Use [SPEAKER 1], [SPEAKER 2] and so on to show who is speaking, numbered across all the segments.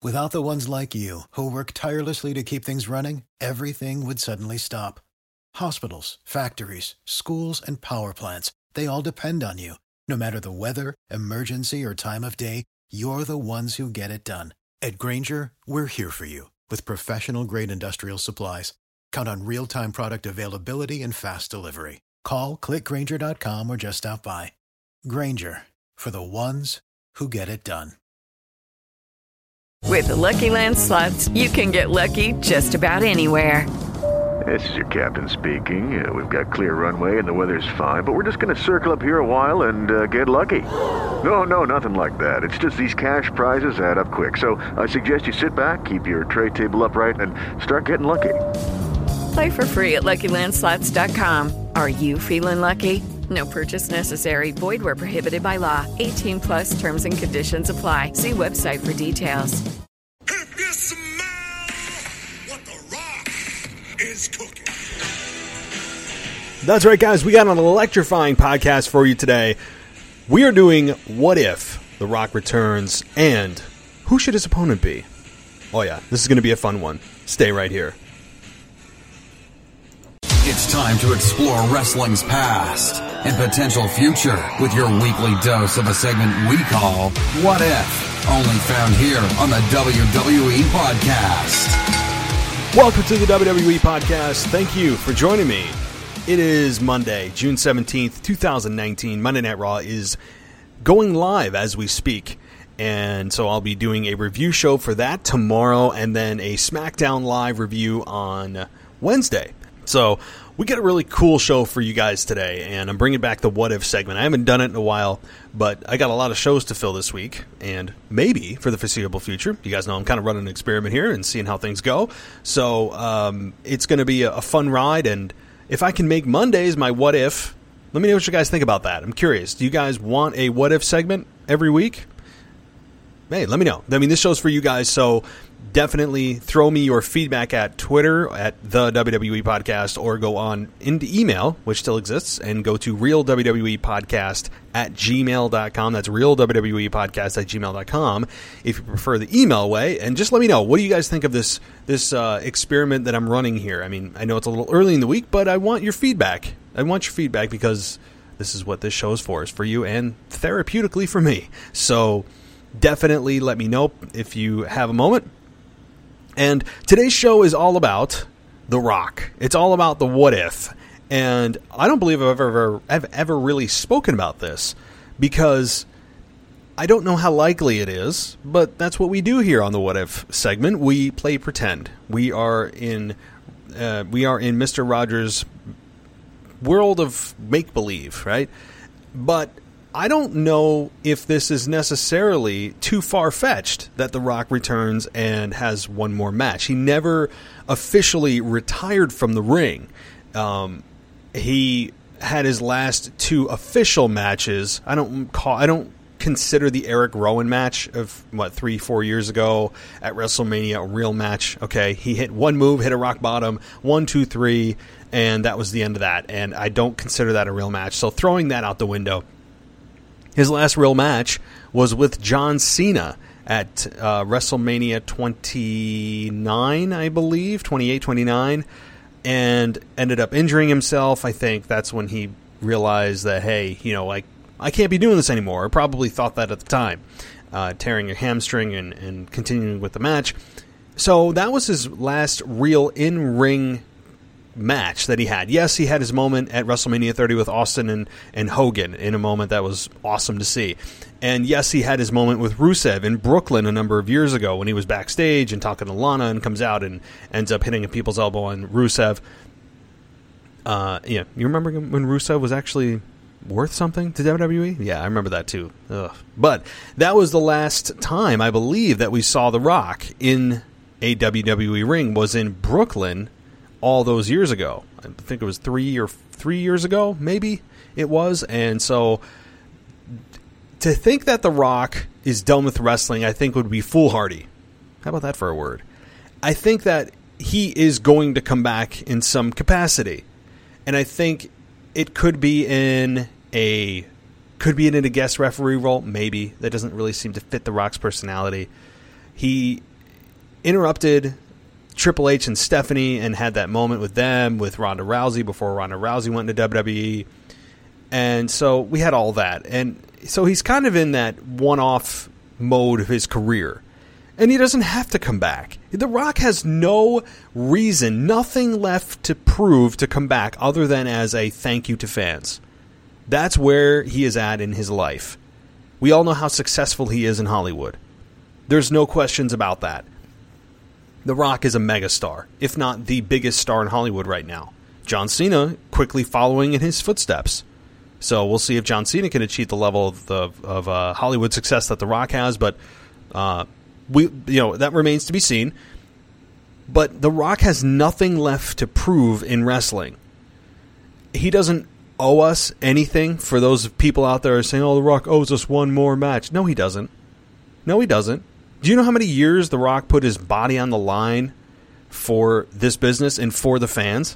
[SPEAKER 1] Without the ones like you, who work tirelessly to keep things running, everything would suddenly stop. Hospitals, factories, schools, and power plants, they all depend on you. No matter the weather, emergency, or time of day, you're the ones who get it done. At Grainger, we're here for you with professional-grade industrial supplies. Count on real-time product availability and fast delivery. Call, click Grainger.com, or just stop by. Grainger, for the ones who get it done.
[SPEAKER 2] With the Lucky Land Slots, you can get lucky just about anywhere.
[SPEAKER 3] This is your captain speaking. We've got clear runway and the weather's fine, but we're just going to circle up here a while and get lucky. No, nothing like that. It's just these cash prizes add up quick. So I suggest you sit back, keep your tray table upright, and start getting lucky.
[SPEAKER 2] Play for free at LuckyLandSlots.com. Are you feeling lucky? No purchase necessary. Void where prohibited by law. 18 plus terms and conditions apply. See website for details.
[SPEAKER 4] If you smell what The Rock is cooking.
[SPEAKER 5] That's right, guys. We got an electrifying podcast for you today. We are doing What If The Rock returns and who should his opponent be? Oh yeah, this is going to be a fun one. Stay right here.
[SPEAKER 6] It's time to explore wrestling's past and potential future with your weekly dose of a segment we call What If, only found here on the WWE Podcast.
[SPEAKER 5] Welcome to the WWE Podcast. Thank you for joining me. It is Monday, June 17th, 2019. Monday Night Raw is going live as we speak. And so I'll be doing a review show for that tomorrow and then a SmackDown Live review on Wednesday. So we got a really cool show for you guys today, and I'm bringing back the What If segment. I haven't done it in a while, but I got a lot of shows to fill this week, and maybe for the foreseeable future. You guys know I'm kind of running an experiment here and seeing how things go. So it's going to be a fun ride, and if I can make Mondays my What If, let me know what you guys think about that. I'm curious. Do you guys want a What If segment every week? Hey, let me know. I mean, this show's for you guys, so definitely throw me your feedback at Twitter, at the WWE Podcast, or go on into email, which still exists, and go to realwwepodcast at gmail.com. That's realwwepodcast at gmail.com if you prefer the email way. And just let me know, what do you guys think of this experiment that I'm running here? I mean, I know it's a little early in the week, but I want your feedback. I want your feedback because this is what this show is for. It's for you and therapeutically for me. So definitely let me know if you have a moment. And today's show is all about The Rock. It's all about the what if. And I don't believe I've ever really spoken about this because I don't know how likely it is, but that's what we do here on the What If segment. We play pretend. We are in Mr. Rogers' world of make-believe, right? But I don't know if this is necessarily too far-fetched that The Rock returns and has one more match. He never officially retired from the ring. He had his last two official matches. I don't consider the Eric Rowan match of 3-4 years ago at WrestleMania a real match. Okay, he hit one move, hit a rock bottom, 1, 2, 3, and that was the end of that. And I don't consider that a real match. So throwing that out the window. His last real match was with John Cena at WrestleMania 29, I believe, 28, 29, and ended up injuring himself. I think that's when he realized that, hey, I can't be doing this anymore. I probably thought that at the time, tearing a hamstring and continuing with the match. So that was his last real in-ring match that he had. Yes, he had his moment at WrestleMania 30 with Austin and Hogan in a moment that was awesome to see. And yes, he had his moment with Rusev in Brooklyn a number of years ago when he was backstage and talking to Lana and comes out and ends up hitting a people's elbow on Rusev. You remember when Rusev was actually worth something to WWE? Yeah, I remember that too. Ugh. But that was the last time, I believe, that we saw The Rock in a WWE ring was in Brooklyn all those years ago. I think it was 3 years ago, maybe it was. And so to think that The Rock is done with wrestling, I think would be foolhardy. How about that for a word? I think that he is going to come back in some capacity. And I think it could be in a guest referee role, maybe. That doesn't really seem to fit The Rock's personality. He interrupted Triple H and Stephanie and had that moment with them, with Ronda Rousey, before Ronda Rousey went into WWE. And so we had all that. And so he's kind of in that one-off mode of his career. And he doesn't have to come back. The Rock has no reason, nothing left to prove to come back other than as a thank you to fans. That's where he is at in his life. We all know how successful he is in Hollywood. There's no questions about that. The Rock is a megastar, if not the biggest star in Hollywood right now. John Cena quickly following in his footsteps. So we'll see if John Cena can achieve the level of Hollywood success that The Rock has, but that remains to be seen. But The Rock has nothing left to prove in wrestling. He doesn't owe us anything. For those people out there saying, "Oh, The Rock owes us one more match," no, he doesn't. No, he doesn't. Do you know how many years The Rock put his body on the line for this business and for the fans?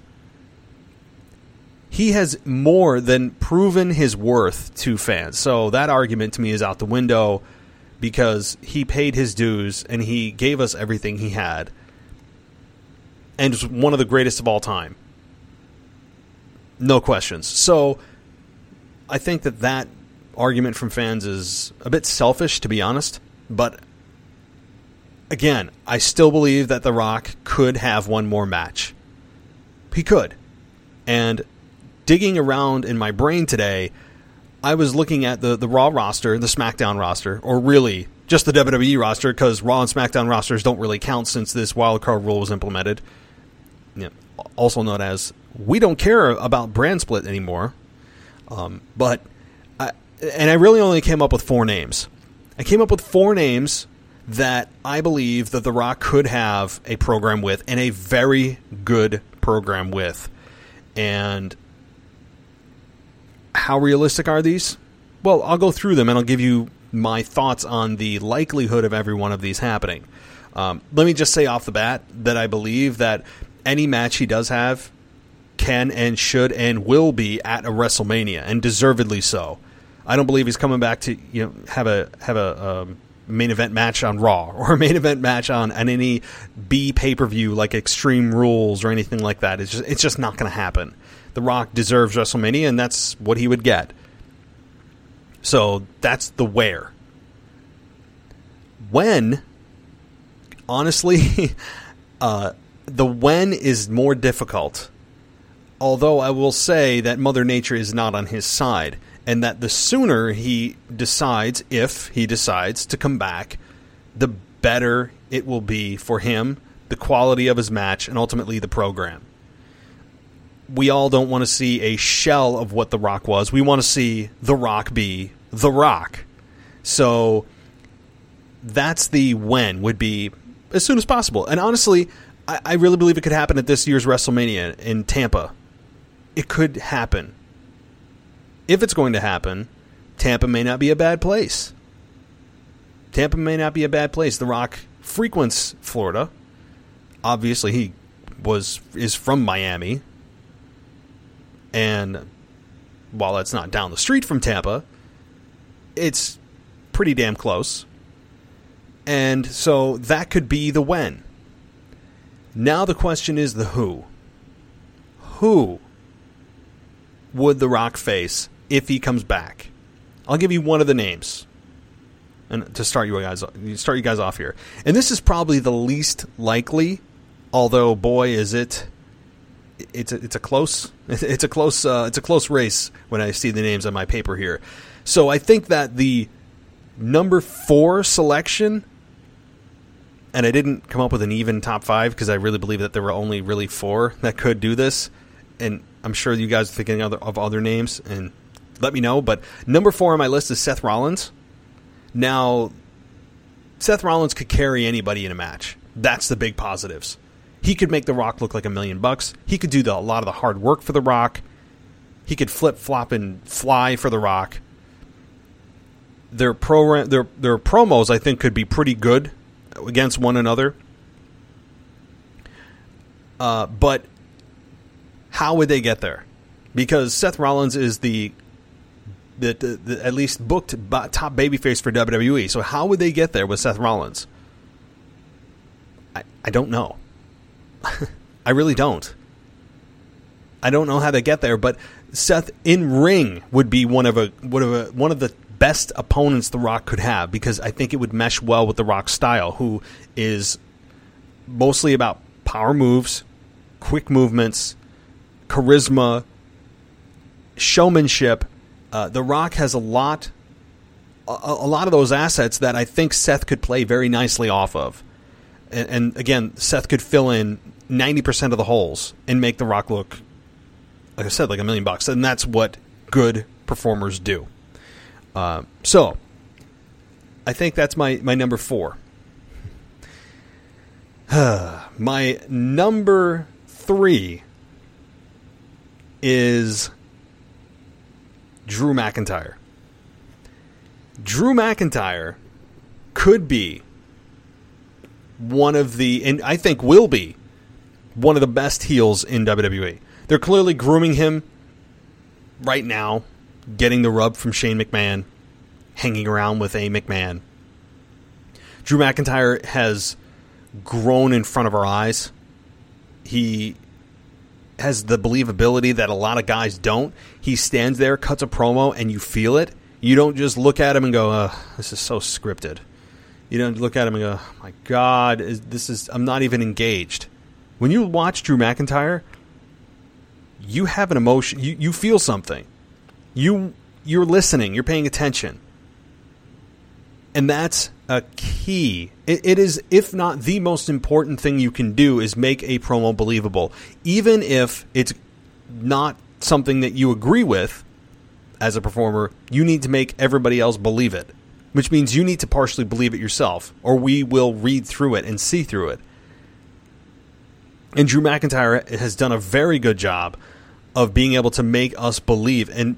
[SPEAKER 5] He has more than proven his worth to fans. So that argument to me is out the window, because he paid his dues and he gave us everything he had. And was one of the greatest of all time. No questions. So I think that argument from fans is a bit selfish, to be honest. But again, I still believe that The Rock could have one more match. He could. And digging around in my brain today, I was looking at the Raw roster, the SmackDown roster, or really just the WWE roster, because Raw and SmackDown rosters don't really count since this wildcard rule was implemented. Also known as, we don't care about brand split anymore. But I really only came up with 4 names. I came up with 4 names that I believe that The Rock could have a program with, and a very good program with. And how realistic are these? Well, I'll go through them and I'll give you my thoughts on the likelihood of every one of these happening. Let me just say off the bat that I believe that any match he does have can and should and will be at a WrestleMania, and deservedly so. I don't believe he's coming back to have a main event match on Raw, or a main event match on any B pay-per-view like Extreme Rules or anything like that. It's just not going to happen. The Rock deserves WrestleMania, and that's what he would get. So that's the where. When, honestly, the when is more difficult. Although I will say that Mother Nature is not on his side, and that the sooner he decides, if he decides to come back, the better it will be for him, the quality of his match, and ultimately the program. We all don't want to see a shell of what The Rock was. We want to see The Rock be The Rock. So that's the when, would be as soon as possible. And honestly, I really believe it could happen at this year's WrestleMania in Tampa. It could happen. If it's going to happen, Tampa may not be a bad place. Tampa may not be a bad place. The Rock frequents Florida. Obviously, he is from Miami. And while it's not down the street from Tampa, it's pretty damn close. And so that could be the when. Now the question is the who. Who would The Rock face if he comes back? I'll give you one of the names, and to start you guys off here. And this is probably the least likely, although boy is it. It's a close race when I see the names on my paper here. So I think that the number 4 selection, and I didn't come up with an even top 5 because I really believe that there were only really 4 that could do this, and I'm sure you guys are thinking of other names, and let me know. But number 4 on my list is Seth Rollins. Now, Seth Rollins could carry anybody in a match. That's the big positives. He could make The Rock look like $1 million. He could do a lot of the hard work for The Rock. He could flip, flop, and fly for The Rock. Their promos, I think, could be pretty good against one another. But how would they get there? Because Seth Rollins is the at least booked top babyface for WWE. So how would they get there with Seth Rollins? I don't know. I really don't. I don't know how they get there, but Seth in ring would be one of the best opponents The Rock could have, because I think it would mesh well with The Rock's style, who is mostly about power moves, quick movements, charisma, showmanship. The Rock has a lot of those assets that I think Seth could play very nicely off of. And again, Seth could fill in 90% of the holes and make The Rock look, like I said, like $1 million. And that's what good performers do. So, I think that's my number 4. My number 3 is Drew McIntyre. Drew McIntyre could be one of the, and I think will be, one of the best heels in WWE. They're clearly grooming him right now, getting the rub from Shane McMahon, hanging around with A. McMahon. Drew McIntyre has grown in front of our eyes. He has the believability that a lot of guys don't. He stands there, cuts a promo, and you feel it. You don't just look at him and go, this is so scripted. You don't look at him and go, oh my God, I'm not even engaged. When you watch Drew McIntyre, you have an emotion. You feel something. You're listening. You're paying attention. And that's a key. It is, if not the most important thing you can do, is make a promo believable. Even if it's not something that you agree with as a performer, you need to make everybody else believe it. Which means you need to partially believe it yourself, or we will read through it and see through it. And Drew McIntyre has done a very good job of being able to make us believe. And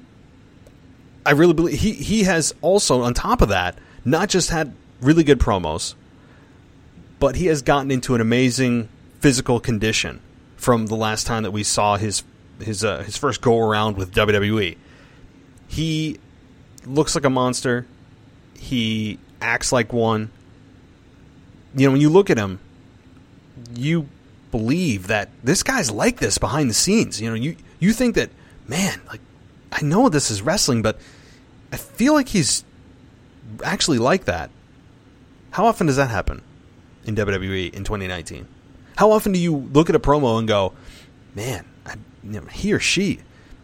[SPEAKER 5] I really believe he has also, on top of that, not just had really good promos, but he has gotten into an amazing physical condition from the last time that we saw his first go around with WWE. He looks like a monster. He acts like one. You know, when you look at him, you believe that this guy's like this behind the scenes. You know, you think that, man, like, I know this is wrestling, but I feel like he's actually like that. How often does that happen in WWE in 2019? How often do you look at a promo and go, man, he or she,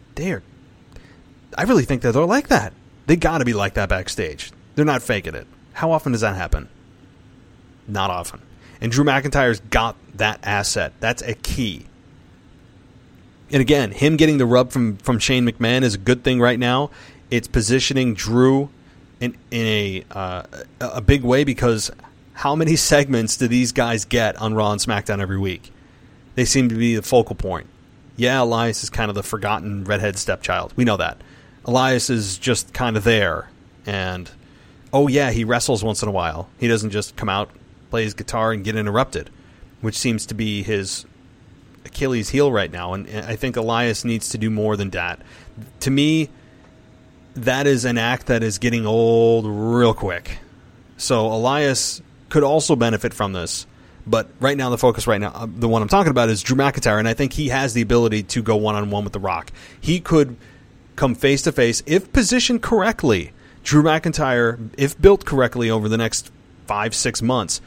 [SPEAKER 5] I really think that they're like that. They got to be like that backstage. They're not faking it. How often does that happen? Not often. And Drew McIntyre's got that asset. That's a key. And again, him getting the rub from Shane McMahon is a good thing right now. It's positioning Drew in a big way, because how many segments do these guys get on Raw and SmackDown every week? They seem to be the focal point. Yeah, Elias is kind of the forgotten redhead stepchild. We know that. Elias is just kind of there. And, oh yeah, he wrestles once in a while. He doesn't just come out, play his guitar, and get interrupted, which seems to be his Achilles heel right now. And I think Elias needs to do more than that. To me, that is an act that is getting old real quick. So Elias could also benefit from this. But right now, the focus right now, the one I'm talking about, is Drew McIntyre, and I think he has the ability to go one-on-one with The Rock. He could come face-to-face, if positioned correctly. Drew McIntyre, if built correctly over the next 5-6 months,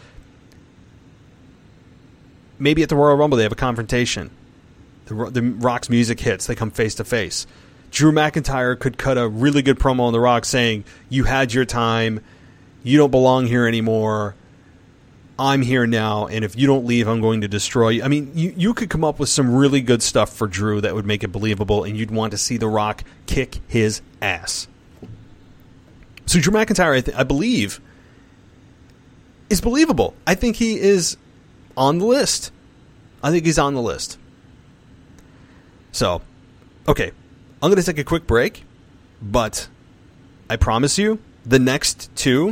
[SPEAKER 5] maybe at the Royal Rumble they have a confrontation. The Rock's music hits, they come face-to-face. Drew McIntyre could cut a really good promo on The Rock saying, you had your time, you don't belong here anymore, I'm here now, and if you don't leave, I'm going to destroy you. I mean, you could come up with some really good stuff for Drew that would make it believable, and you'd want to see The Rock kick his ass. So Drew McIntyre, I believe, is believable. I think he is on the list. I think he's on the list. So, okay, I'm going to take a quick break, but I promise you, the next two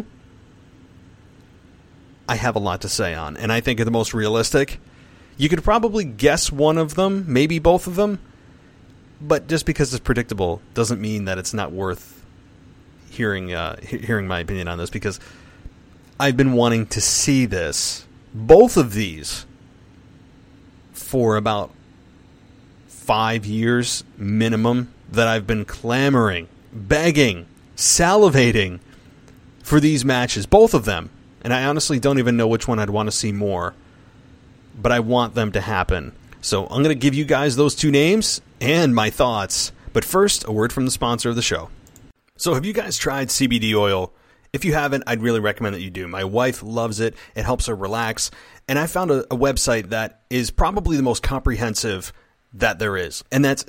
[SPEAKER 5] I have a lot to say on, and I think are the most realistic. You could probably guess one of them, maybe both of them, but just because it's predictable doesn't mean that it's not worth hearing my opinion on this, because I've been wanting to see this both of these for about 5 years minimum that I've been clamoring, begging, salivating for these matches, both of them. And I honestly don't even know which one I'd want to see more, but I want them to happen. So I'm going to give you guys those two names and my thoughts. But first, a word from the sponsor of the show. So have you guys tried CBD oil? If you haven't, I'd really recommend that you do. My wife loves it. It helps her relax. And I found a website that is probably the most comprehensive that there is. And that's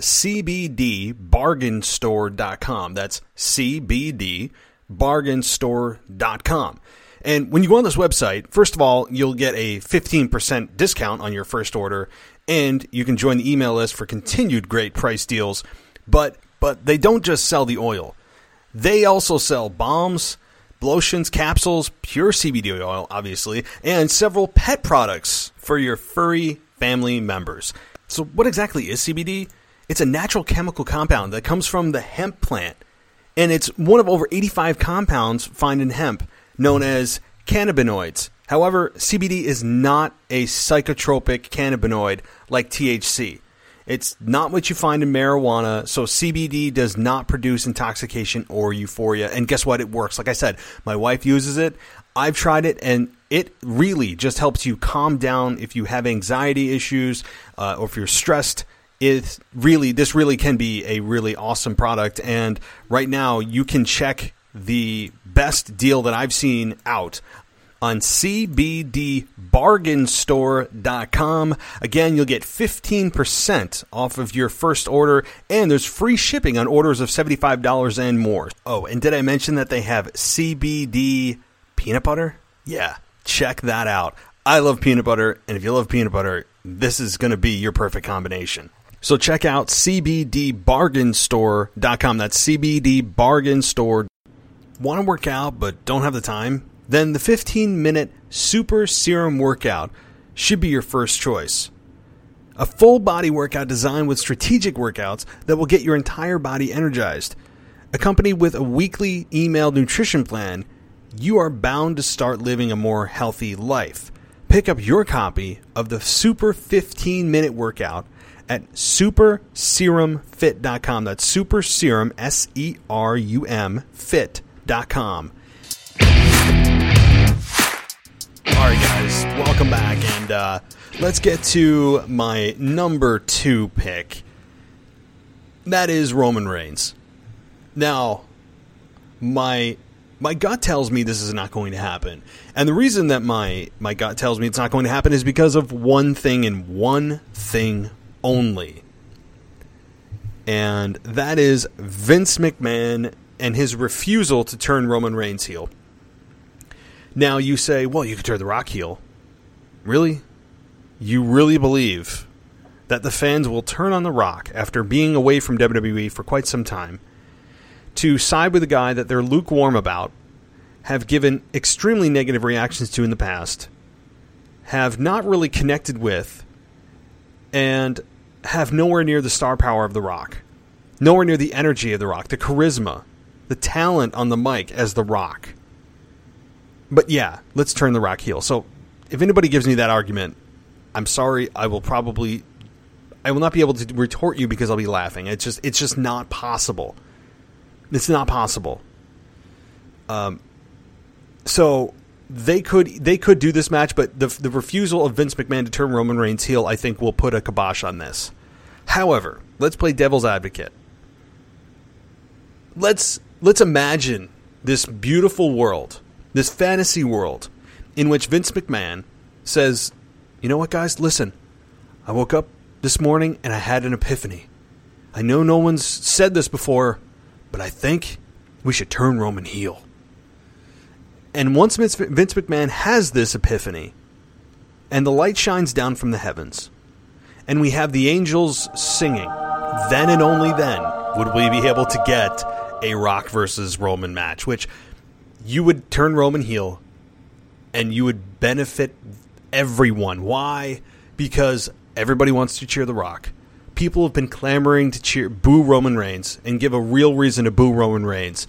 [SPEAKER 5] cbdbargainstore.com. That's cbdbargainstore.com. And when you go on this website, first of all, you'll get a 15% discount on your first order, and you can join the email list for continued great price deals. But they don't just sell the oil. They also sell balms, lotions, capsules, pure CBD oil, obviously, and several pet products for your furry family members. So what exactly is CBD? It's a natural chemical compound that comes from the hemp plant, and it's one of over 85 compounds found in hemp, known as cannabinoids. However, CBD is not a psychotropic cannabinoid like THC. It's not what you find in marijuana, so CBD does not produce intoxication or euphoria. And guess what? It works. Like I said, my wife uses it. I've tried it, and it really just helps you calm down if you have anxiety issues or if you're stressed. This really can be a really awesome product. And right now, you can check the best deal that I've seen out on cbdbargainstore.com. Again, you'll get 15% off of your first order, and there's free shipping on orders of $75 and more. Oh, and did I mention that they have CBD peanut butter? Yeah, check that out. I love peanut butter, and if you love peanut butter, this is going to be your perfect combination. So check out cbdbargainstore.com. That's cbdbargainstore. Want to work out but don't have the time? Then the 15-minute Super Serum Workout should be your first choice. A full body workout designed with strategic workouts that will get your entire body energized. Accompanied with a weekly emailed nutrition plan, you are bound to start living a more healthy life. Pick up your copy of the Super 15-minute workout at superserumfit.com. That's Super Serum, SERUM, fit.com. All right, guys, welcome back, and let's get to my number 2 pick. That is Roman Reigns. Now, my gut tells me this is not going to happen, and the reason that my gut tells me it's not going to happen is because of one thing and one thing only, and that is Vince McMahon and his refusal to turn Roman Reigns heel. Now you say, well, you could turn The Rock heel. Really? You really believe that the fans will turn on The Rock after being away from WWE for quite some time to side with a guy that they're lukewarm about, have given extremely negative reactions to in the past, have not really connected with, and have nowhere near the star power of The Rock, nowhere near the energy of The Rock, the charisma, the talent on the mic as The Rock. But yeah, let's turn The Rock heel. So if anybody gives me that argument, I'm sorry, I will not be able to retort you because I'll be laughing. It's just not possible. It's not possible. So they could do this match, but the refusal of Vince McMahon to turn Roman Reigns heel, I think, will put a kibosh on this. However, let's play devil's advocate. Let's imagine this beautiful world, this fantasy world, in which Vince McMahon says, you know what, guys, listen, I woke up this morning and I had an epiphany. I know no one's said this before, but I think we should turn Roman heel. And once Vince McMahon has this epiphany, and the light shines down from the heavens, and we have the angels singing, then and only then would we be able to get a Rock versus Roman match, which you would turn Roman heel, and you would benefit everyone. Why? Because everybody wants to cheer The Rock. People have been clamoring to boo Roman Reigns and give a real reason to boo Roman Reigns.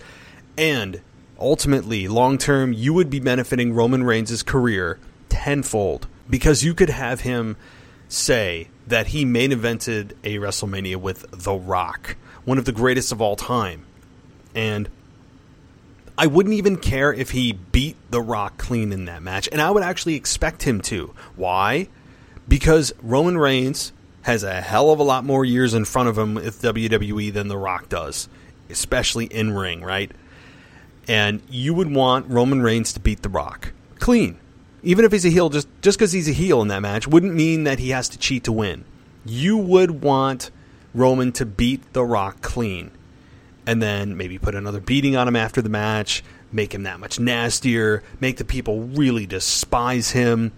[SPEAKER 5] And ultimately, long term, you would be benefiting Roman Reigns' career tenfold Because you could have him say that he main evented a WrestleMania with The Rock, one of the greatest of all time. And I wouldn't even care if he beat The Rock clean in that match. And I would actually expect him to. Why? Because Roman Reigns has a hell of a lot more years in front of him with WWE than The Rock does, especially in ring, right? And you would want Roman Reigns to beat The Rock clean. Even if he's a heel, just because he's a heel in that match wouldn't mean that he has to cheat to win. You would want Roman to beat The Rock clean. And then maybe put another beating on him after the match, make him that much nastier, make the people really despise him.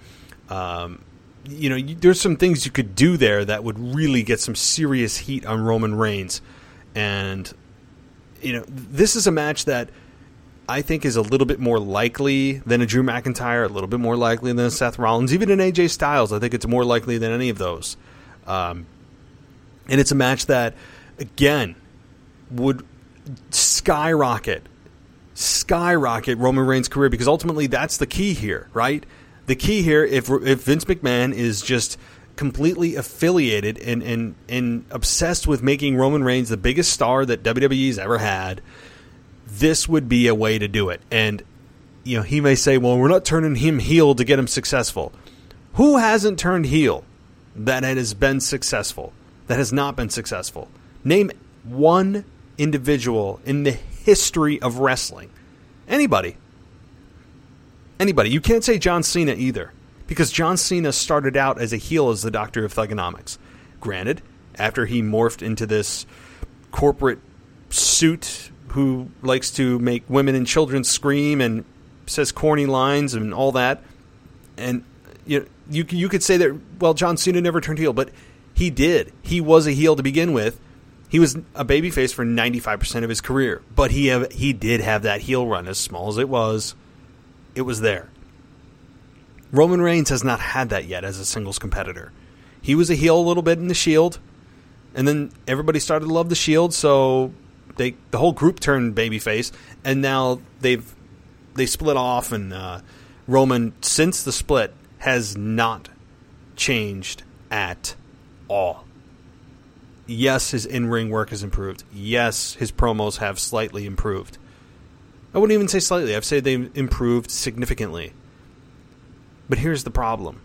[SPEAKER 5] There's some things you could do there that would really get some serious heat on Roman Reigns. And, this is a match that I think is a little bit more likely than a Drew McIntyre, a little bit more likely than a Seth Rollins, even an AJ Styles. I think it's more likely than any of those. And it's a match that, again, would skyrocket Roman Reigns' career, because ultimately that's the key here, right? The key here, if Vince McMahon is just completely affiliated and obsessed with making Roman Reigns the biggest star that WWE's ever had, this would be a way to do it. And he may say, well, we're not turning him heel to get him successful. Who hasn't turned heel that has been successful, that has not been successful? Name one individual in the history of wrestling. Anybody. You can't say John Cena either, because John Cena started out as a heel as the Doctor of Thugonomics. Granted, after he morphed into this corporate suit who likes to make women and children scream and says corny lines and all that, and you could say that, well, John Cena never turned heel, but he did. He was a heel to begin with. He was a babyface for 95% of his career, but he did have that heel run, as small as it was. It was there. Roman Reigns has not had that yet as a singles competitor. He was a heel a little bit in the Shield, and then everybody started to love the Shield, so the whole group turned babyface, and now they split off, and Roman, since the split, has not changed at all. Yes, his in-ring work has improved. Yes, his promos have slightly improved. I wouldn't even say slightly. I'd say they've improved significantly. But here's the problem.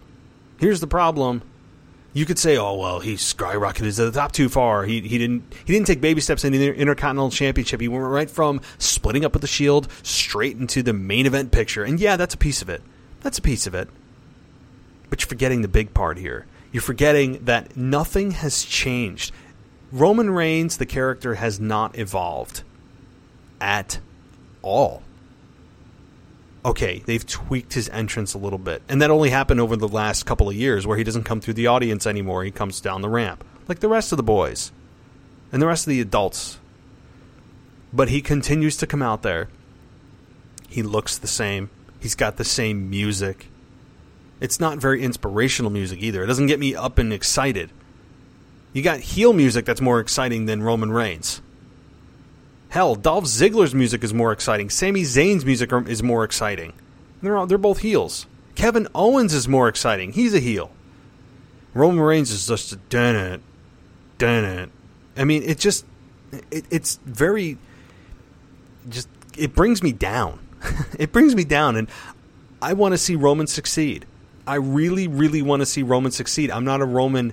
[SPEAKER 5] You could say, oh, well, he skyrocketed to the top too far. He didn't take baby steps into the Intercontinental Championship. He went right from splitting up with the Shield straight into the main event picture. And yeah, that's a piece of it. But you're forgetting the big part here. You're forgetting that nothing has changed. Roman Reigns, the character, has not evolved at all. Okay, they've tweaked his entrance a little bit, and that only happened over the last couple of years, where he doesn't come through the audience anymore. He comes down the ramp, like the rest of the boys and the rest of the adults. But he continues to come out there. He looks the same. He's got the same music. It's not very inspirational music either. It doesn't get me up and excited. You got heel music that's more exciting than Roman Reigns. Hell, Dolph Ziggler's music is more exciting. Sami Zayn's music is more exciting. They're both heels. Kevin Owens is more exciting. He's a heel. Roman Reigns is just a dun it. I mean, it's very, just, it brings me down. It brings me down, and I want to see Roman succeed. I really, really want to see Roman succeed. I'm not a Roman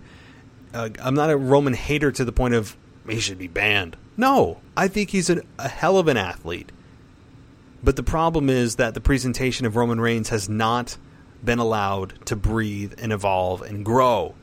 [SPEAKER 5] hater to the point of he should be banned. No, I think he's a hell of an athlete. But the problem is that the presentation of Roman Reigns has not been allowed to breathe and evolve and grow.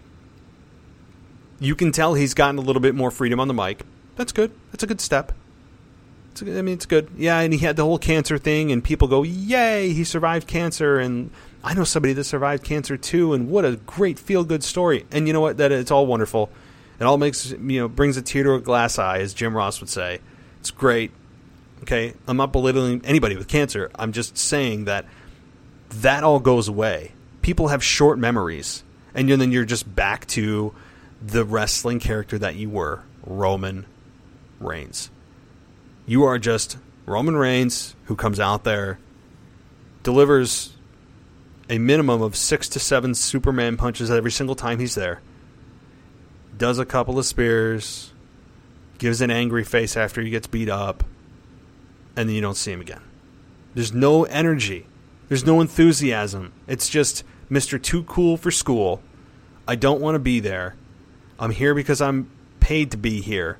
[SPEAKER 5] You can tell he's gotten a little bit more freedom on the mic. That's good. That's a good step. It's good. Yeah, and he had the whole cancer thing, and people go, yay, he survived cancer, and I know somebody that survived cancer too, and what a great feel-good story. And you know what? That it's all wonderful. It all brings a tear to a glass eye, as Jim Ross would say. It's great. Okay? I'm not belittling anybody with cancer. I'm just saying that all goes away. People have short memories, and then you're just back to the wrestling character that you were, Roman Reigns. You are just Roman Reigns who comes out there, delivers a minimum of 6 to 7 Superman punches every single time he's there. Does a couple of spears, gives an angry face after he gets beat up, and then you don't see him again. There's no energy. There's no enthusiasm. It's just Mr. Too Cool for School. I don't want to be there. I'm here because I'm paid to be here.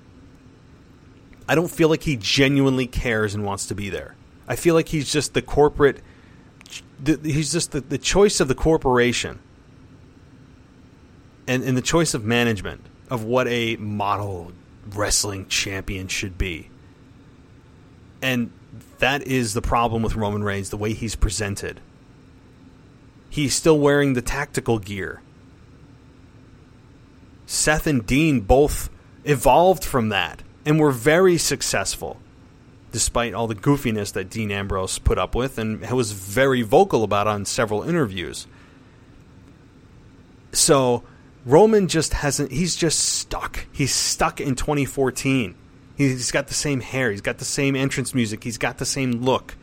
[SPEAKER 5] I don't feel like he genuinely cares and wants to be there. I feel like he's just the corporate... He's just the choice of the corporation. And the choice of management of what a model wrestling champion should be. And that is the problem with Roman Reigns, the way he's presented. He's still wearing the tactical gear. Seth and Dean both evolved from that and were very successful, despite all the goofiness that Dean Ambrose put up with and was very vocal about on several interviews. So Roman just hasn't, he's just stuck. He's stuck in 2014. He's got the same hair. He's got the same entrance music. He's got the same look.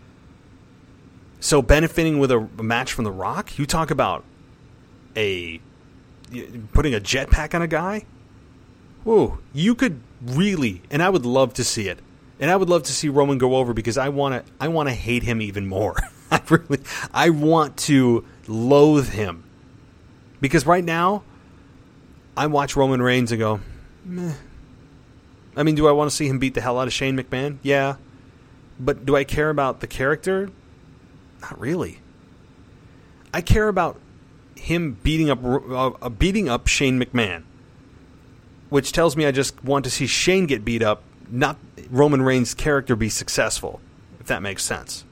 [SPEAKER 5] So benefiting with a match from The Rock, you talk about putting a jetpack on a guy? Whoa, you could really, and I would love to see it. And I would love to see Roman go over because I want to hate him even more. I want to loathe him. Because right now, I watch Roman Reigns and go, meh. I mean, do I want to see him beat the hell out of Shane McMahon? Yeah. But do I care about the character? Not really. I care about him beating up Shane McMahon, which tells me I just want to see Shane get beat up, not Roman Reigns' character be successful, if that makes sense.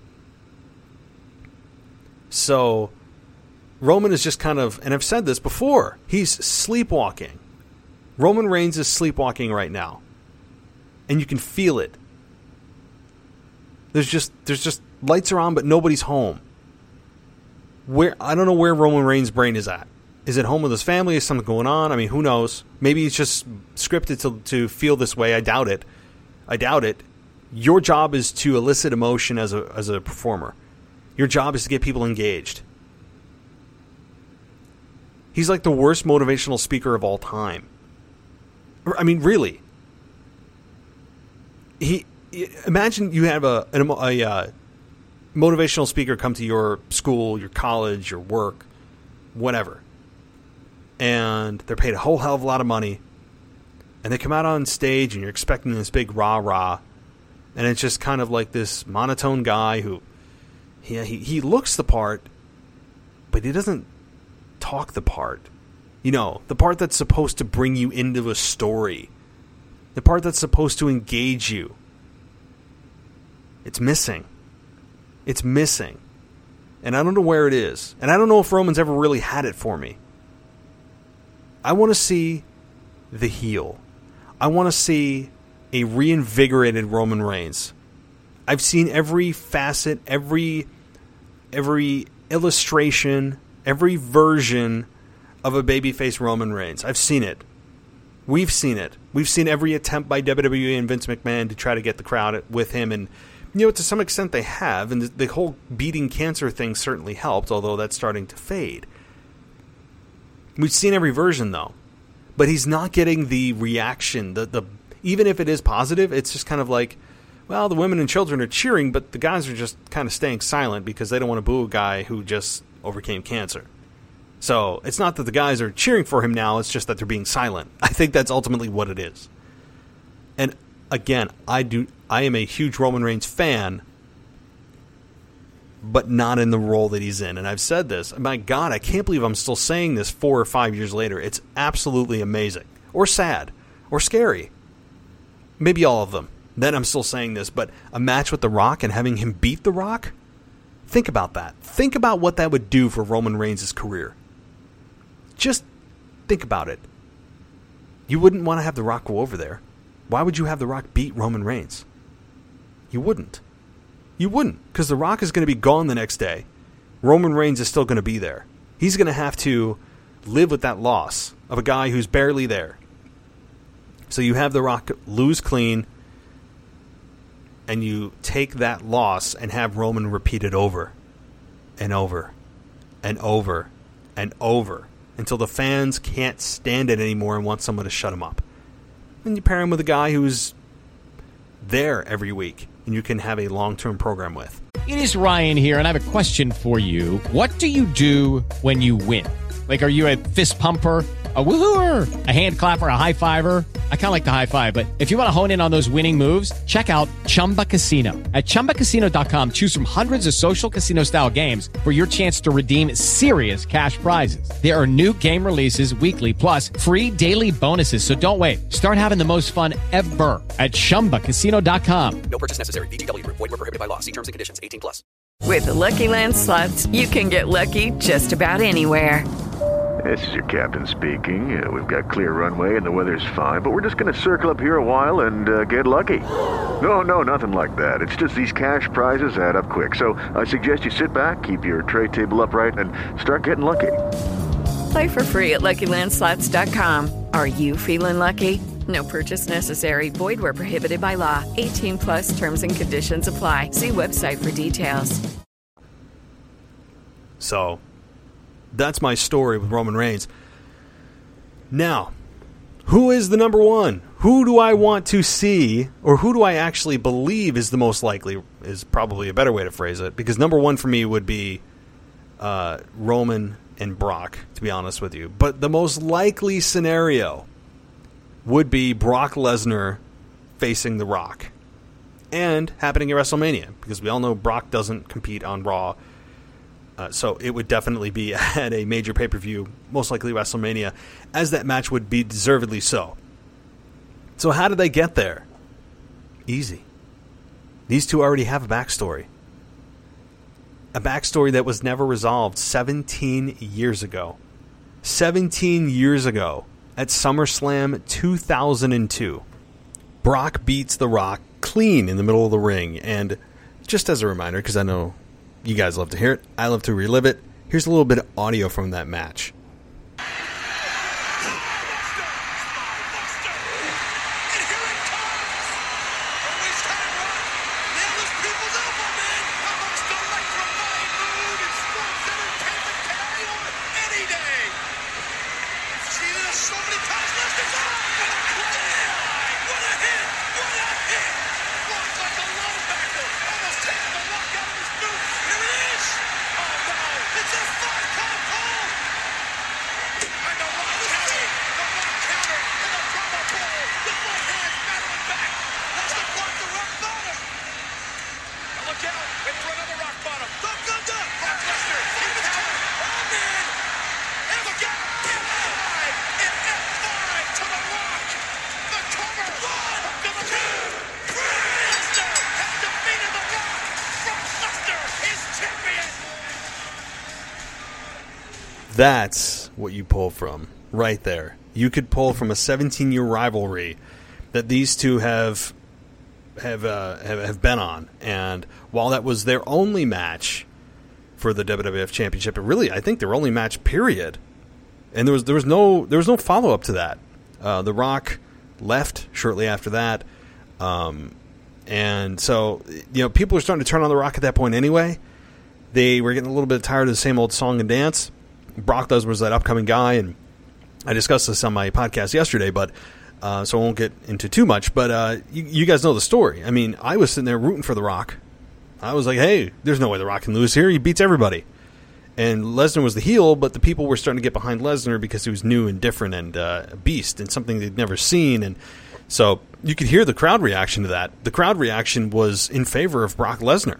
[SPEAKER 5] So Roman is just kind of, and I've said this before, he's sleepwalking. Roman Reigns is sleepwalking right now. And you can feel it. There's just lights are on, but nobody's home. I don't know where Roman Reigns' brain is at. Is it home with his family? Is something going on? I mean, who knows? Maybe he's just scripted to feel this way. I doubt it. Your job is to elicit emotion as a performer. Your job is to get people engaged. He's like the worst motivational speaker of all time. I mean, really. Imagine you have a motivational speaker come to your school, your college, your work, whatever. And they're paid a whole hell of a lot of money. And they come out on stage and you're expecting this big rah-rah. And it's just kind of like this monotone guy who, he looks the part, but he doesn't talk the part. You know, the part that's supposed to bring you into a story. The part that's supposed to engage you. It's missing. It's missing. And I don't know where it is. And I don't know if Roman's ever really had it for me. I want to see the heel. I want to see a reinvigorated Roman Reigns. I've seen every facet, every illustration, every version of a babyface Roman Reigns. I've seen it. We've seen it. We've seen every attempt by WWE and Vince McMahon to try to get the crowd with him. And, you know, to some extent they have. And the whole beating cancer thing certainly helped, although that's starting to fade. We've seen every version, though. But he's not getting the reaction. Even if it is positive, it's just kind of like, well, the women and children are cheering, but the guys are just kind of staying silent because they don't want to boo a guy who just overcame cancer. So it's not that the guys are cheering for him now, it's just that they're being silent. I think that's ultimately what it is. And again, I am a huge Roman Reigns fan, but not in the role that he's in. And I've said this. My God, I can't believe I'm still saying this 4 or 5 years later. It's absolutely amazing. Or sad. Or scary. Maybe all of them. Then I'm still saying this. But a match with The Rock and having him beat The Rock? Think about that. Think about what that would do for Roman Reigns' career. Just think about it. You wouldn't want to have The Rock go over there. Why would you have The Rock beat Roman Reigns? You wouldn't. You wouldn't, because The Rock is going to be gone the next day. Roman Reigns is still going to be there. He's going to have to live with that loss of a guy who's barely there. So you have The Rock lose clean, and you take that loss and have Roman repeat it over and over and over and over until the fans can't stand it anymore and want someone to shut him up. And you pair him with a guy who's there every week and you can have a long-term program with.
[SPEAKER 7] It is Ryan here, and I have a question for you. What do you do when you win? Like, are you a fist pumper, a woohooer, a hand clapper, a high fiver? I kind of like the high five, but if you want to hone in on those winning moves, check out Chumba Casino. At ChumbaCasino.com, choose from hundreds of social casino-style games for your chance to redeem serious cash prizes. There are new game releases weekly, plus free daily bonuses. So don't wait. Start having the most fun ever at ChumbaCasino.com.
[SPEAKER 8] No purchase necessary. VGW Group. Void where prohibited by law. See terms and conditions. 18+.
[SPEAKER 2] With the Lucky Land Slots, you can get lucky just about anywhere.
[SPEAKER 3] This is your captain speaking. We've got clear runway and the weather's fine, but we're just going to circle up here a while and get lucky. No, nothing like that. It's just these cash prizes add up quick. So I suggest you sit back, keep your tray table upright, and start getting lucky.
[SPEAKER 2] Play for free at LuckyLandSlots.com. Are you feeling lucky? No purchase necessary. Void where prohibited by law. 18+ terms and conditions apply. See website for details.
[SPEAKER 5] So that's my story with Roman Reigns. Now, who is the number one? Who do I want to see, or who do I actually believe is the most likely, is probably a better way to phrase it, because number one for me would be Roman and Brock, to be honest with you. But the most likely scenario would be Brock Lesnar facing The Rock, and happening at WrestleMania, because we all know Brock doesn't compete on Raw. So it would definitely be at a major pay-per-view, most likely WrestleMania, as that match would be deservedly so. So how did they get there? Easy. These two already have a backstory. A backstory that was never resolved 17 years ago. 17 years ago, at SummerSlam 2002, Brock beats The Rock clean in the middle of the ring. And just as a reminder, because I know you guys love to hear it, I love to relive it, here's a little bit of audio from that match. That's what you pull from right there. You could pull from a 17-year rivalry that these two have been on, and while that was their only match for the WWF Championship, and really I think their only match period, and there was no follow up to that. The Rock left shortly after that, and so people are starting to turn on The Rock at that point anyway. They were getting a little bit tired of the same old song and dance. Brock Lesnar was that upcoming guy, and I discussed this on my podcast yesterday, but so I won't get into too much. But you guys know the story. I mean, I was sitting there rooting for The Rock. I was like, hey, there's no way The Rock can lose here. He beats everybody. And Lesnar was the heel, but the people were starting to get behind Lesnar because he was new and different and a beast and something they'd never seen. And so you could hear the crowd reaction to that. The crowd reaction was in favor of Brock Lesnar.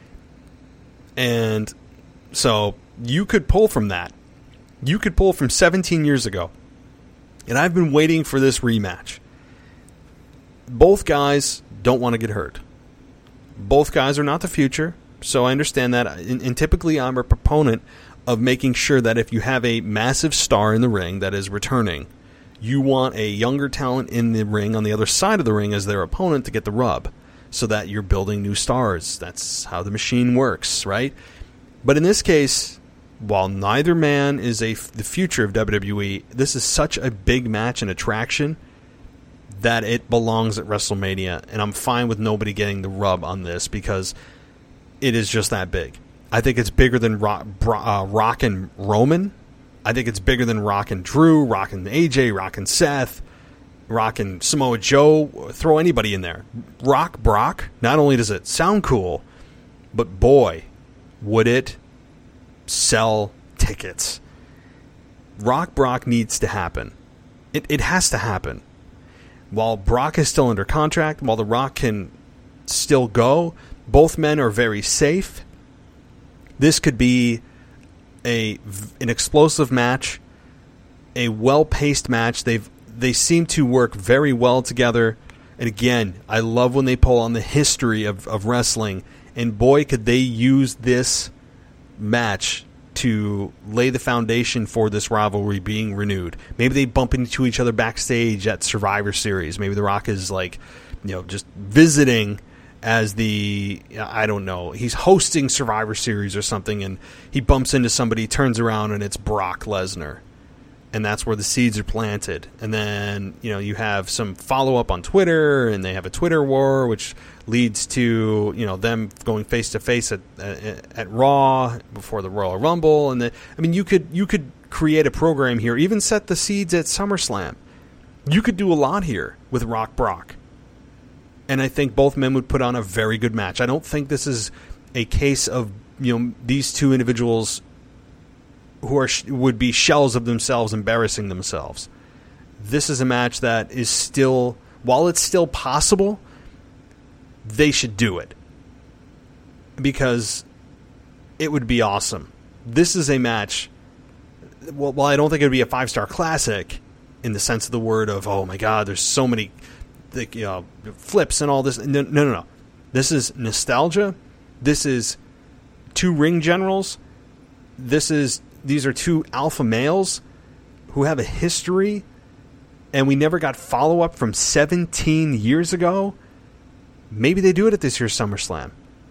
[SPEAKER 5] And so you could pull from that. You could pull from 17 years ago. And I've been waiting for this rematch. Both guys don't want to get hurt. Both guys are not the future, so I understand that. And typically I'm a proponent of making sure that if you have a massive star in the ring that is returning, you want a younger talent in the ring on the other side of the ring as their opponent to get the rub, so that you're building new stars. That's how the machine works, right? But in this case, while neither man is the future of WWE, this is such a big match and attraction that it belongs at WrestleMania, and I'm fine with nobody getting the rub on this because it is just that big. I think it's bigger than Rock and Roman. I think it's bigger than Rock and Drew, Rock and AJ, Rock and Seth, Rock and Samoa Joe. Throw anybody in there. Rock Brock, not only does it sound cool, but boy, would it sell tickets. Rock Brock needs to happen. It has to happen. While Brock is still under contract, while The Rock can still go, both men are very safe. This could be an explosive match, a well-paced match. They seem to work very well together. And again, I love when they pull on the history of wrestling. And boy, could they use this match to lay the foundation for this rivalry being renewed. Maybe they bump into each other backstage at Survivor Series. Maybe The Rock is just visiting as I don't know, he's hosting Survivor Series or something, and he bumps into somebody, turns around, and it's Brock Lesnar. And that's where the seeds are planted. And then, you have some follow-up on Twitter, and they have a Twitter war, which leads to, them going face-to-face at Raw before the Royal Rumble. And you could create a program here, even set the seeds at SummerSlam. You could do a lot here with Rock Brock. And I think both men would put on a very good match. I don't think this is a case of, these two individuals who would be shells of themselves, embarrassing themselves. This is a match that is still, while it's still possible, they should do it. Because it would be awesome. This is a match, while I don't think it would be a 5-star classic in the sense of the word of, oh my God, there's so many flips and all this. No. This is nostalgia. This is two ring generals. These are two alpha males who have a history, and we never got follow-up from 17 years ago. Maybe they do it at this year's SummerSlam.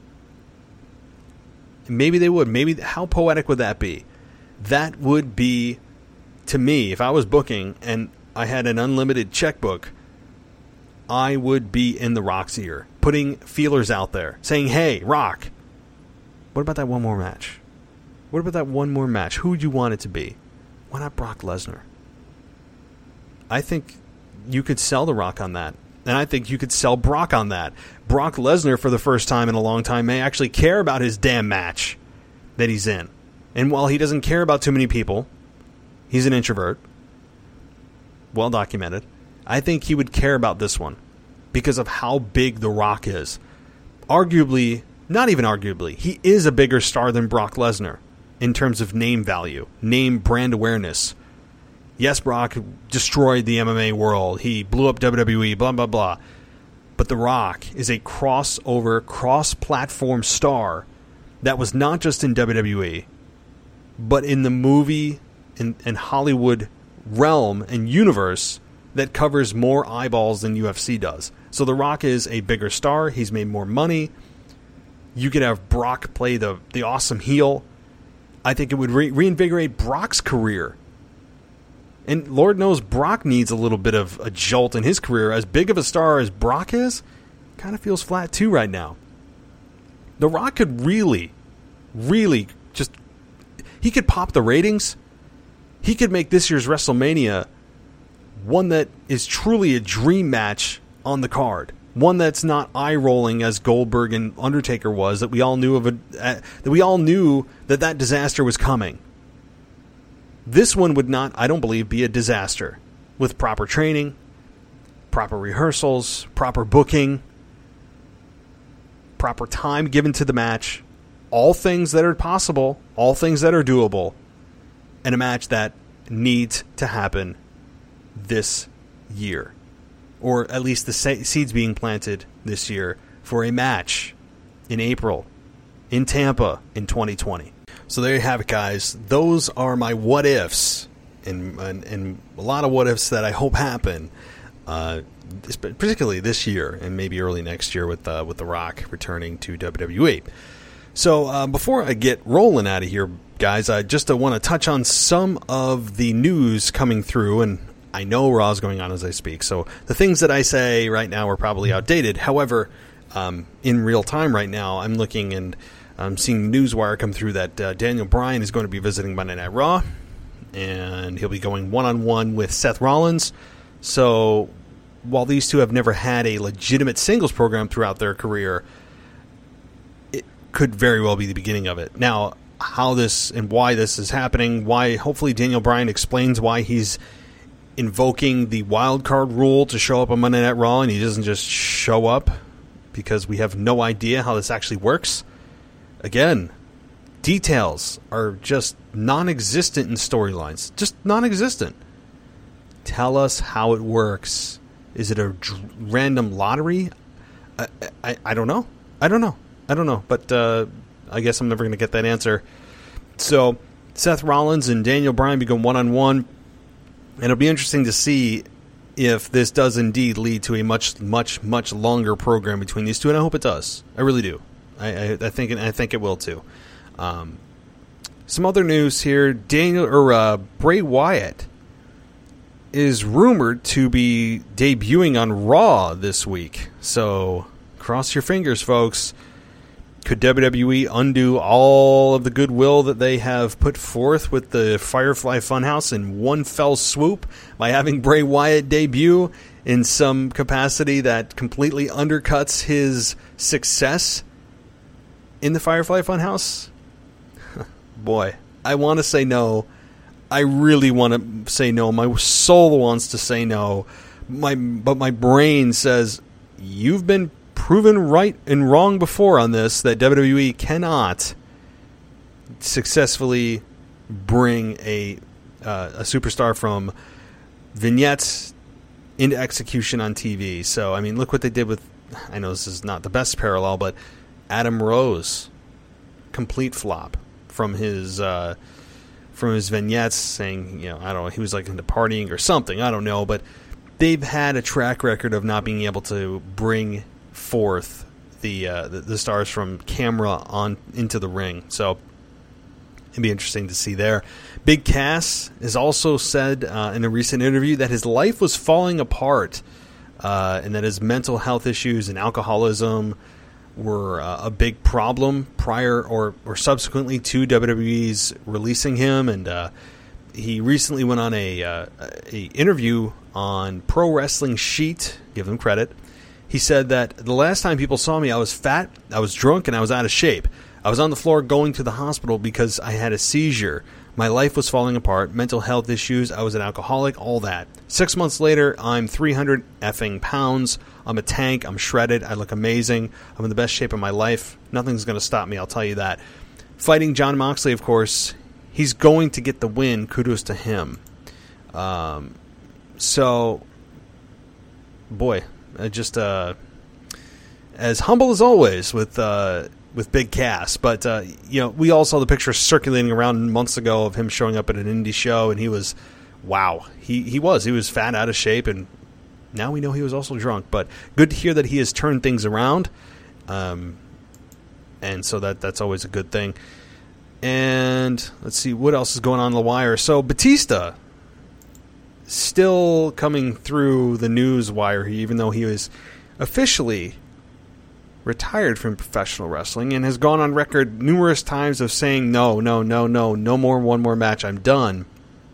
[SPEAKER 5] Maybe they would. Maybe, how poetic would that be? That would be, to me, if I was booking and I had an unlimited checkbook, I would be in The Rock's ear, putting feelers out there, saying, hey, Rock, what about that one more match? What about that one more match? Who would you want it to be? Why not Brock Lesnar? I think you could sell The Rock on that. And I think you could sell Brock on that. Brock Lesnar, for the first time in a long time, may actually care about his damn match that he's in. And while he doesn't care about too many people, he's an introvert, well documented, I think he would care about this one because of how big The Rock is. Arguably, not even arguably, he is a bigger star than Brock Lesnar in terms of name value, name brand awareness. Yes, Brock destroyed the MMA world. He blew up WWE, blah, blah, blah. But The Rock is a crossover, cross-platform star that was not just in WWE, but in the movie and Hollywood realm and universe that covers more eyeballs than UFC does. So The Rock is a bigger star. He's made more money. You could have Brock play the awesome heel. I think it would reinvigorate Brock's career. And Lord knows Brock needs a little bit of a jolt in his career. As big of a star as Brock is, kind of feels flat too right now. The Rock could really just... He could pop the ratings. He could make this year's WrestleMania one that is truly a dream match on the card. One that's not eye-rolling as Goldberg and Undertaker was, that we all knew that disaster was coming. This one would not, I don't believe, be a disaster. With proper training, proper rehearsals, proper booking, proper time given to the match, all things that are possible, all things that are doable, and a match that needs to happen this year. Or at least the seeds being planted this year for a match in April in Tampa in 2020. So there you have it, guys. Those are my what-ifs, and a lot of what-ifs that I hope happen, particularly this year and maybe early next year with The Rock returning to WWE. So before I get rolling out of here, guys, I just want to touch on some of the news coming through, and I know Raw is going on as I speak, so the things that I say right now are probably outdated. However, in real time right now, I'm looking and I'm seeing Newswire come through that Daniel Bryan is going to be visiting Monday Night Raw, and he'll be going one-on-one with Seth Rollins. So while these two have never had a legitimate singles program throughout their career, it could very well be the beginning of it. Now, how this and why this is happening, why hopefully Daniel Bryan explains why he's invoking the wild card rule to show up on Monday Night Raw, and he doesn't just show up, because we have no idea how this actually works. Again, details are just non-existent in storylines. Just non-existent. Tell us how it works. Is it a random lottery? I don't know. I don't know. But I guess I'm never going to get that answer. So Seth Rollins and Daniel Bryan become one-on-one. And it'll be interesting to see if this does indeed lead to a much, much, much longer program between these two. And I hope it does. I really do. I think it will too. Some other news here: Bray Wyatt is rumored to be debuting on Raw this week. So cross your fingers, folks. Could WWE undo all of the goodwill that they have put forth with the Firefly Funhouse in one fell swoop by having Bray Wyatt debut in some capacity that completely undercuts his success in the Firefly Funhouse? Boy, I want to say no. I really want to say no. My soul wants to say no. But my brain says, you've been proven right and wrong before on this, that WWE cannot successfully bring a superstar from vignettes into execution on TV. So, I mean, look what they did with, I know this is not the best parallel, but Adam Rose, complete flop from his vignettes, saying, I don't know, he was like into partying or something, I don't know, but they've had a track record of not being able to bring forth the stars from camera on into the ring. So it'd be interesting to see there. Big Cass has also said in a recent interview that his life was falling apart, and that his mental health issues and alcoholism were a big problem prior or subsequently to WWE's releasing him. And he recently went on a interview on Pro Wrestling Sheet. Give them credit. He said that the last time people saw me, I was fat, I was drunk, and I was out of shape. I was on the floor going to the hospital because I had a seizure. My life was falling apart, mental health issues, I was an alcoholic, all that. 6 months later, I'm 300 effing pounds. I'm a tank, I'm shredded, I look amazing, I'm in the best shape of my life. Nothing's going to stop me, I'll tell you that. Fighting Jon Moxley, of course, he's going to get the win. Kudos to him. So, boy, just as humble as always with Big Cass, but we all saw the picture circulating around months ago of him showing up at an indie show, and he was, wow, he was fat, out of shape, and now we know he was also drunk. But good to hear that he has turned things around, and so that's always a good thing. And let's see what else is going on the wire. So Batista still coming through the news wire, even though he was officially retired from professional wrestling and has gone on record numerous times of saying no more, one more match, I'm done.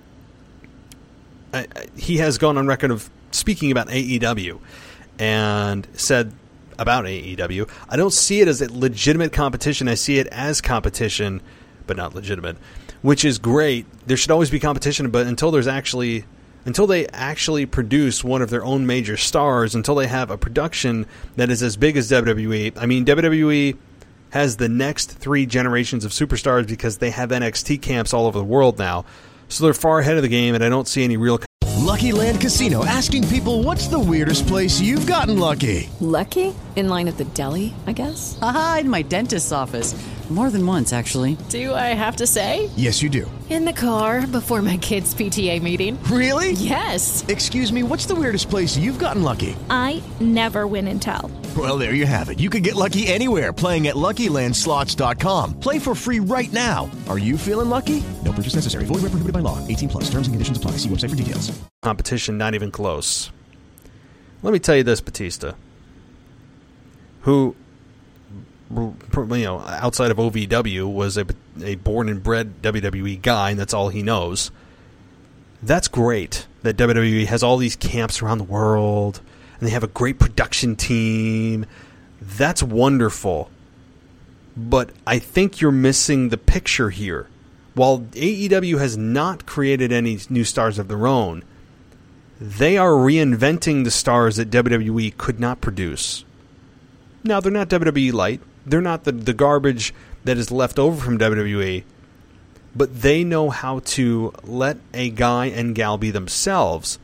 [SPEAKER 5] He has gone on record of speaking about AEW and said about AEW, I don't see it as a legitimate competition. I see it as competition, but not legitimate, which is great. There should always be competition, but until they actually produce one of their own major stars, until they have a production that is as big as WWE. I mean, WWE has the next 3 generations of superstars because they have NXT camps all over the world now. So they're far ahead of the game, and I don't see any real...
[SPEAKER 9] Lucky Land Casino, asking people, what's the weirdest place you've gotten lucky?
[SPEAKER 2] Lucky? In line at the deli, I guess?
[SPEAKER 10] Aha, in my dentist's office. More than once, actually.
[SPEAKER 2] Do I have to say?
[SPEAKER 9] Yes, you do.
[SPEAKER 11] In the car before my kids' PTA meeting.
[SPEAKER 9] Really?
[SPEAKER 11] Yes.
[SPEAKER 9] Excuse me, what's the weirdest place you've gotten lucky?
[SPEAKER 12] I never win and tell.
[SPEAKER 9] Well, there you have it. You can get lucky anywhere, playing at LuckyLandSlots.com. Play for free right now. Are you feeling lucky? No purchase necessary. Void where prohibited by law. 18+. Terms and conditions apply. See website for details.
[SPEAKER 5] Competition, not even close. Let me tell you this, Batista, who outside of OVW, was a born and bred WWE guy, and that's all he knows. That's great that WWE has all these camps around the world, and they have a great production team. That's wonderful. But I think you're missing the picture here. While AEW has not created any new stars of their own, they are reinventing the stars that WWE could not produce. Now, they're not WWE light. They're not the garbage that is left over from WWE. But they know how to let a guy and gal be themselves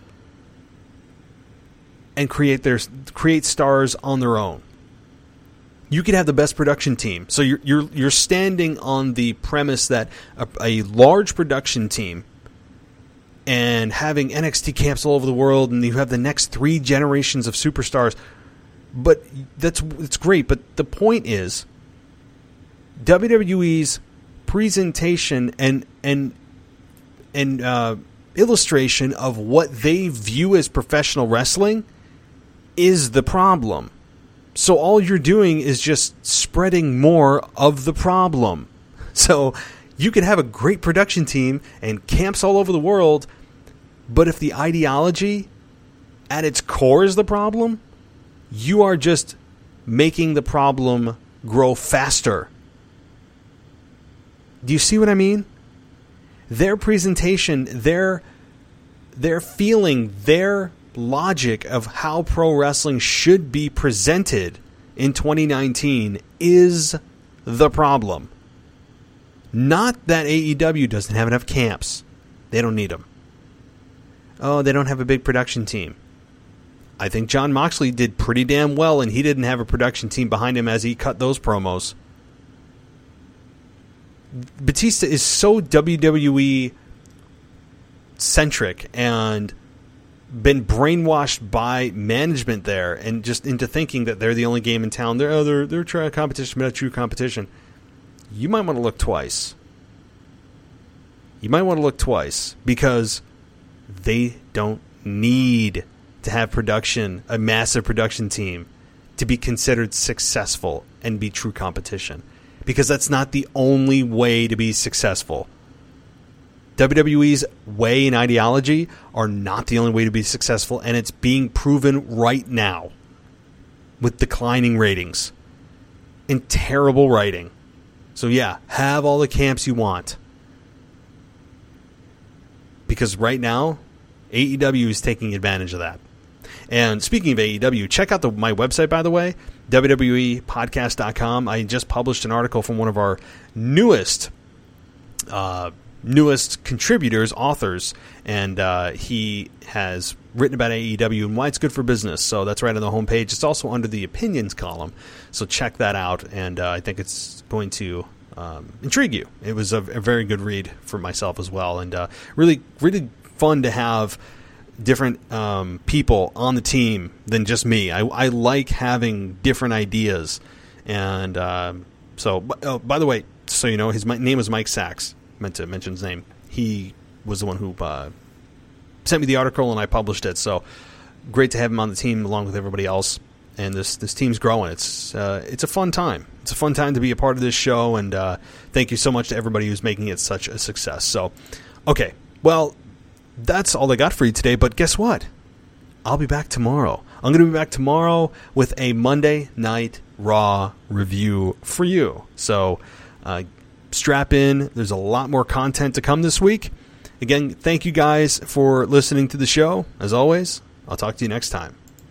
[SPEAKER 5] and create stars on their own. You could have the best production team. So you're standing on the premise that a large production team and having NXT camps all over the world, and you have the next 3 generations of superstars. But it's great. But the point is, WWE's presentation and illustration of what they view as professional wrestling is the problem. So all you're doing is just spreading more of the problem. So you could have a great production team and camps all over the world, but if the ideology at its core is the problem, you are just making the problem grow faster. Do you see what I mean? Their presentation, their feeling, their logic of how pro wrestling should be presented in 2019 is the problem. Not that AEW doesn't have enough camps. They don't need them. Oh, they don't have a big production team. I think Jon Moxley did pretty damn well, and he didn't have a production team behind him as he cut those promos. Batista is so WWE centric and been brainwashed by management there and just into thinking that they're the only game in town. They're trying competition, but not true competition. You might want to look twice. You might want to look twice because they don't need to have production, a massive production team, to be considered successful and be true competition. Because that's not the only way to be successful. WWE's way and ideology are not the only way to be successful, and it's being proven right now with declining ratings and terrible writing. So yeah, have all the camps you want. Because right now, AEW is taking advantage of that. And speaking of AEW, check out my website, by the way, WWEpodcast.com. I just published an article from one of our newest contributors, authors, and he has written about AEW and why it's good for business. So that's right on the homepage. It's also under the opinions column. So check that out, and I think it's going to intrigue you. It was a very good read for myself as well, and really, really fun to have different people on the team than just me. I like having different ideas. And so, by the way, so you know, his name is Mike Sachs. Meant to mention his name. He was the one who sent me the article, and I published it. So great to have him on the team along with everybody else. And this team's growing. It's a fun time. It's a fun time to be a part of this show. And thank you so much to everybody who's making it such a success. So, okay, well, that's all I got for you today, but guess what? I'll be back tomorrow. I'm going to be back tomorrow with a Monday Night Raw review for you. So strap in. There's a lot more content to come this week. Again, thank you guys for listening to the show. As always, I'll talk to you next time.